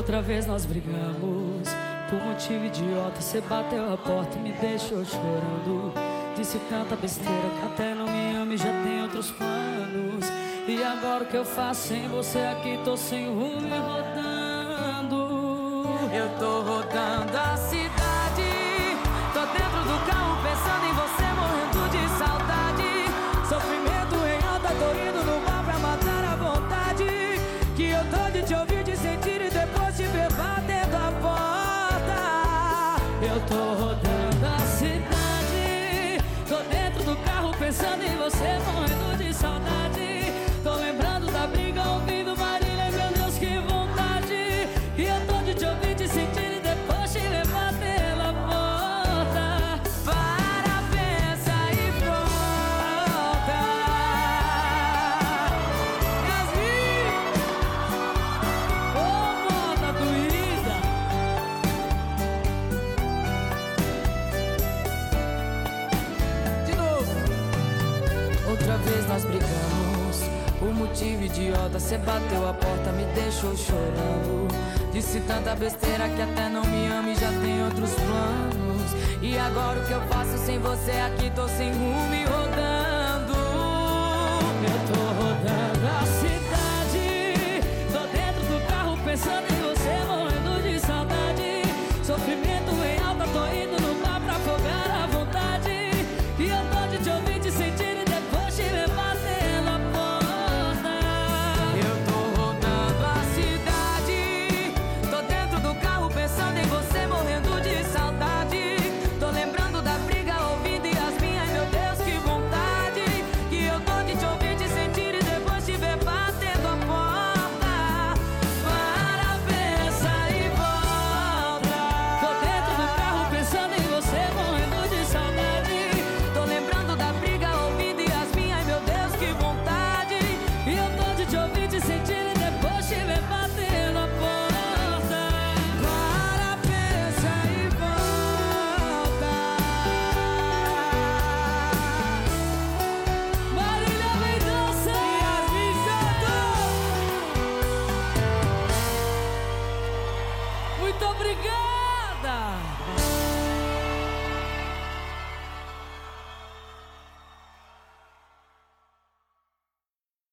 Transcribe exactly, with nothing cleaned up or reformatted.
Outra vez nós brigamos por motivo idiota. Cê bateu a porta e me deixou chorando. Disse tanta besteira que até não me ama e já tem outros planos. E agora o que eu faço sem você aqui? Tô sem rumo e rodando. Eu tô rodando a cidade, tô dentro do carro pensando em você, morrendo de saudade. Sofrimento em alta, tô indo no bar pra matar a vontade. Que eu tô de te ouvir, de sentir e depois te ver batendo a porta. Eu tô rodando a cidade, tô dentro do carro pensando em você, morrendo de saudade. Tô lembrando da briga, ouvindo Marília, meu Deus, que vontade. E eu tô de te ouvir, de sentir e depois te levar pela porta. Para, pensa e volta. Yasmin! Ô, moda doída! De novo. Outra vez nós brigamos por motivo idiota. Cê bateu a porta, me deixou chorando. Disse tanta besteira que até não me ama e já tem outros planos. E agora o que eu faço sem você aqui? Tô sem rumo e rodando. Eu tô rodando